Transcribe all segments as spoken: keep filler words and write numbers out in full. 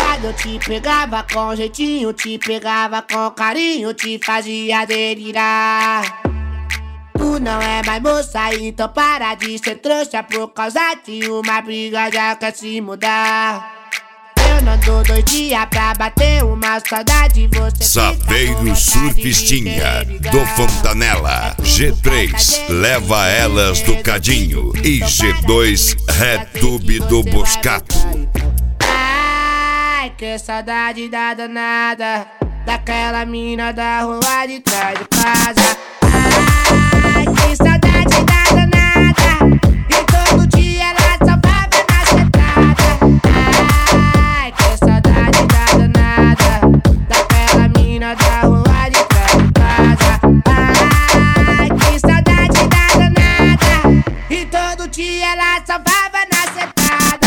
Quando eu te pegava com jeitinho, te pegava com carinho, te fazia delirar. Tu não é mais moça, então para de ser trouxa. Por causa de uma briga já quer se mudar. Eu não dou dois dias pra bater uma saudade. Você Saveiro Surfistinha do Fontanella. G três leva elas do Cadinho. E G dois Retube do Boscato. Ai, que saudade da danada, daquela mina da rua de trás de casa. Ai, que saudade da danada, e todo dia ela só baba na sentada. Ai, que saudade da danada, daquela mina da rua de trás de casa. Ai, que saudade da danada, e todo dia ela só baba na sentada.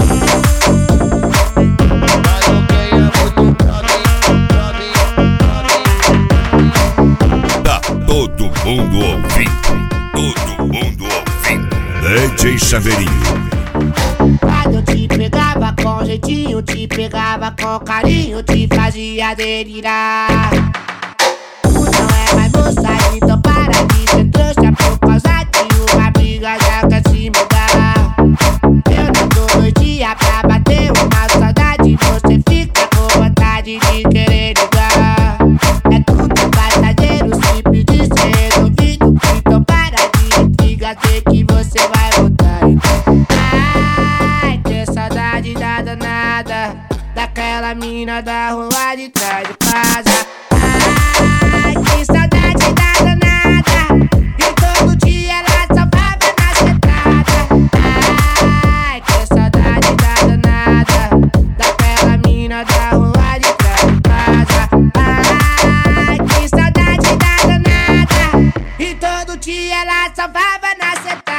Todo mundo ouvindo, todo mundo ouvindo. D J Saveirinho. Quando eu te pegava com jeitinho, te pegava com carinho, te fazia delirar. Tu não é mais moça, então para de ser trouxa. Por causa de uma briga já quer se mudar. Eu não dou dois dias pra bater uma saudade. Você fica com vontade de querer ligar. É tudo passageiro, simples de ser resolvido. Então para de intriga, sei que você vai voltar. Ai, que saudade da danada, daquela mina da rua de trás de casa. Ai, que saudade da danada, e todo dia ela só baba na sentada. Ai, que saudade da danada, daquela mina da rua de trás de casa. Ai, que saudade da danada, e todo dia ela só baba na sentada.